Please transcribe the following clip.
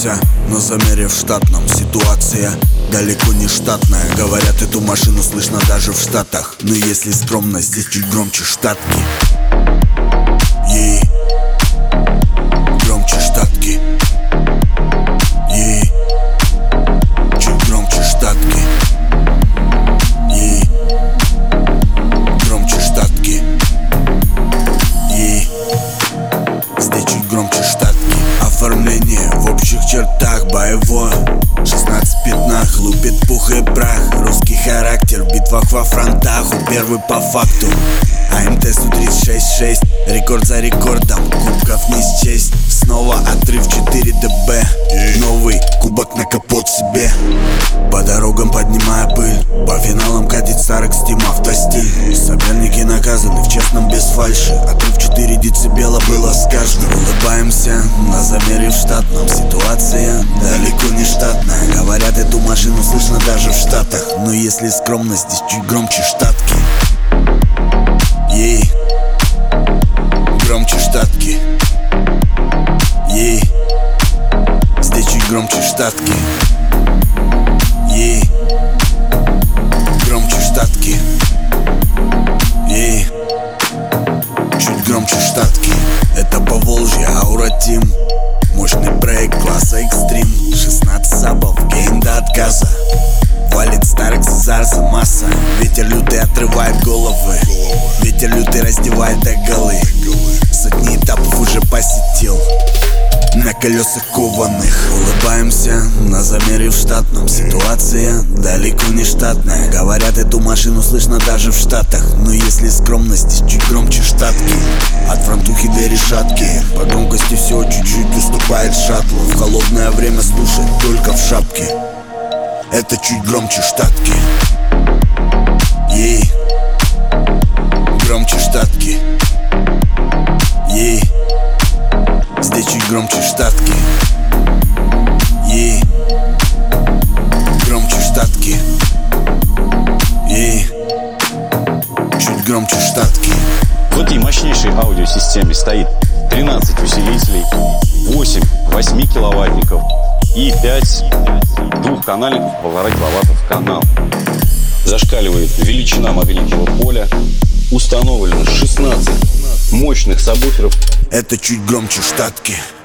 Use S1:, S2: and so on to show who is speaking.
S1: Улыбаемся на замере в штатном. Ситуация далеко не штатная. Говорят, эту машину слышно даже в Штатах. Но если скромно, здесь чуть громче штатки. Ей громче штатки. Ей чуть громче штатки. Ей громче штатки. Ей здесь чуть громче штатки. Оформление в общих чертах боевое. 16 пятнах, лупит пух и прах. Русский характер в битвах во фронтах. У первый по факту АМТ Су-36-6. Рекорд за рекордом, кубков не счесть. Снова отрыв 4 ДБ. Новый кубок на капот себе. По дорогам поднимая пыль. По финалам катит старых стим автостиль. Соперники наказаны в честном без фальши. Отрыв 4 децибела было сказано. Улыбаемся на замере в штатном. Ситуация далеко не штатная. Говорят, эту машину слышно даже в Штатах. Но если скромность, здесь чуть громче штатки. Ей громче штатки. Ей здесь чуть громче штатки. Ей громче штатки. Ей чуть громче штатки. Это Поволжье, Аура Тим. Мощный проект класса экстрим. 16 сабов, гейм до отказа. Валит старых Зарза масса. Ветер лютый отрывает головы. Ветер лютый раздевает до голы. Сотни этапов уже посетил на колесах кованых. Улыбаемся на замере в штатном. Ситуация далеко не штатная. Говорят, эту машину слышно даже в Штатах. Но если скромность, здесь чуть громче штатки. От фронтухи до решатки. По громкости все чуть-чуть уступает шаттлу. В холодное время слушать только в шапке. Это чуть громче штатки. Ей громче штатки. Ей здесь чуть громче штатки. Ей громче штатки. Ей чуть громче штатки.
S2: В этой мощнейшей аудиосистеме стоит 13 усилителей, 8 8-киловаттников и 5 двухканальников 1,5 киловатта в канал. Зашкаливает величина магнитного поля. Установлено 16 мощных сабвуферов.
S1: Это чуть громче штатки.